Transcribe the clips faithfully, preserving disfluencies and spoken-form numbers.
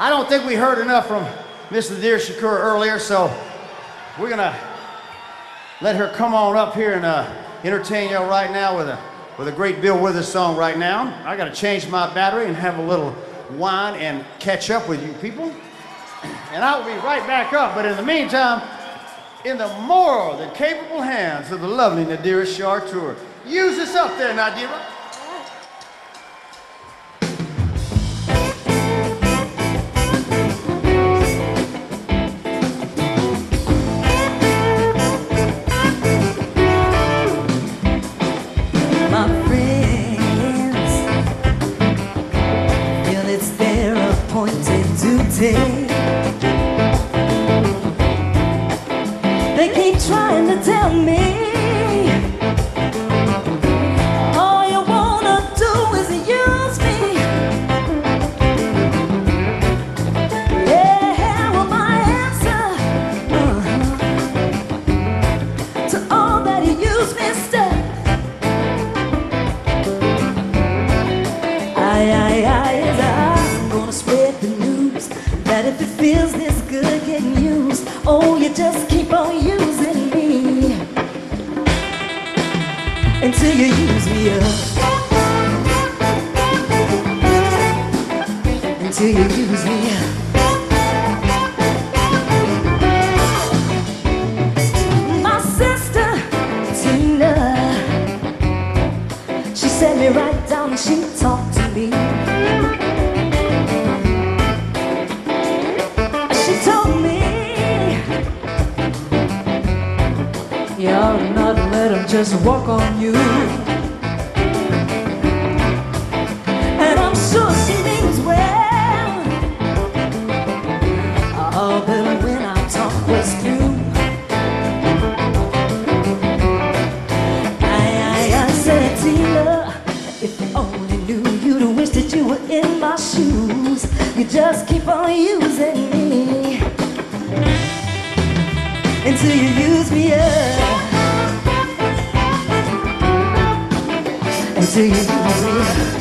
I don't think we heard enough from Miss Nadir Shakur earlier, so we're gonna let her come on up here and uh, entertain y'all right now with a with a great Bill Withers song right now. I gotta change my battery and have a little wine and catch up with you people. And I will be right back up, but in the meantime, in the more than capable hands of the lovely Nadira Shakur. Use this up there, Nadira. My friends feel it's their appointed duty. They keep trying to tell me all you wanna do is use me. Yeah, well my answer uh-huh, to all that you use me stuff. I, I, I, is I'm gonna spread the news that if it feels this good getting used, oh, you just keep on using me until you use me up. Until you use me up. My sister Tina, she set me right down and she talked to me. She told me you ought to not let him just walk on you. And I'm sure she means well. Oh, but when our talk was through, I, I, I said, Tina, if you only knew, you'd wish that you were in my shoes. You just keep on using me until you use me up. Until you use me up.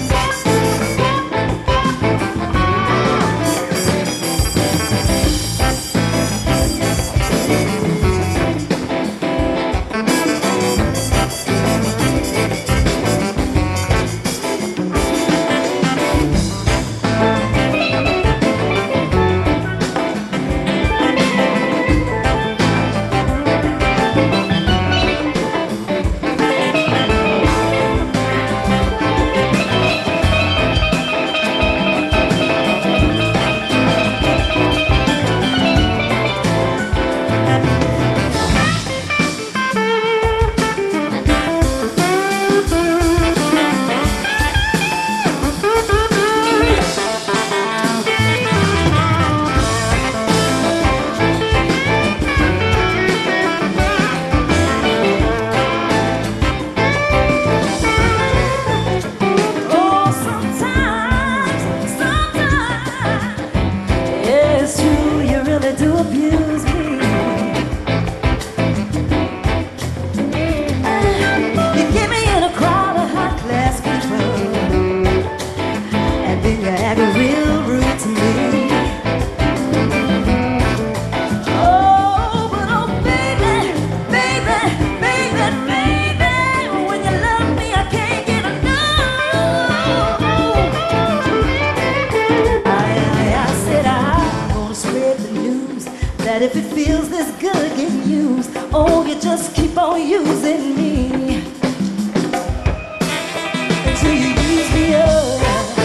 That if it feels this good getting used, oh, you just keep on using me until you use me up.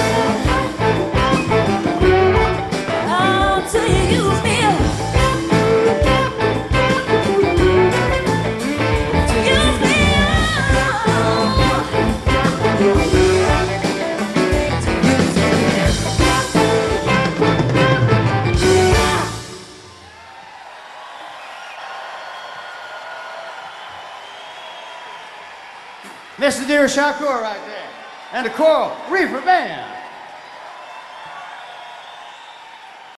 Oh, until you use me up. Use me up. Miss Nadir Shakur right there, and the choral Reefer Band.